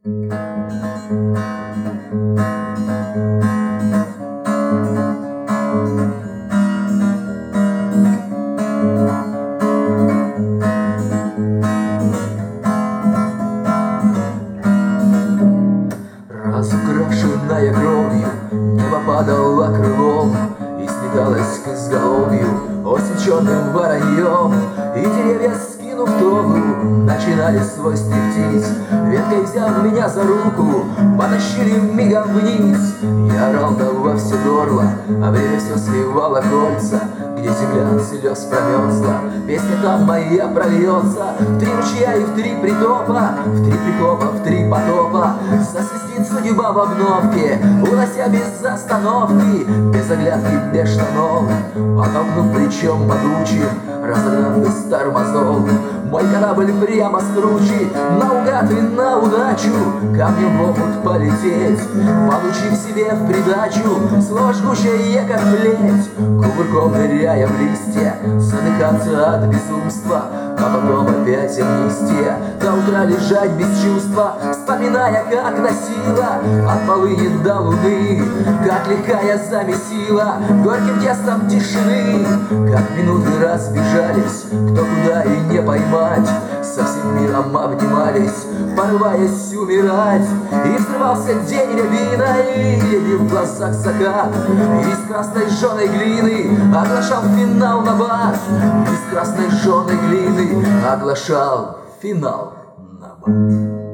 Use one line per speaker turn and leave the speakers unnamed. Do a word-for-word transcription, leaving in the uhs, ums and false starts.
Разукрашенная кровью, небо падало крылом и слеталось к изголовью осень черным вороньем. И деревья, скинув тогу, начинали свой стриптиз. Веткой взяв меня за руку, потащили мигом вниз. Я орал да во все горло, а время все сливало кольца, где земля от слез промерзла. Песня там моя прольется в три ручья и в три притопа, в три прихлопа, в три потопа. Засвистит судьба в обновке, унося без остановки, без оглядки, без штанов, подогнув плечом могучим, разогнав без тормозов. Мой корабль прямо с кручи, наугад и на удачу, камнем в омут полететь, получив себе в придачу слово жгучее, как плеть, кувырком ныряя в листья, задыхаться от безумства, а потом опять амнистия, до утра лежать без чувства, вспоминая, как носила от полыни до луны, как легка я замесила горьким тестом тишины, как минуты разбежались, кто куда и не поймать, со всем миром обнимались, порываясь умирать. И взрывался день рябиной, и в глазах закат, из красной жженой глины оглашал финал на бат, из красной жженой глины оглашал финал на бат.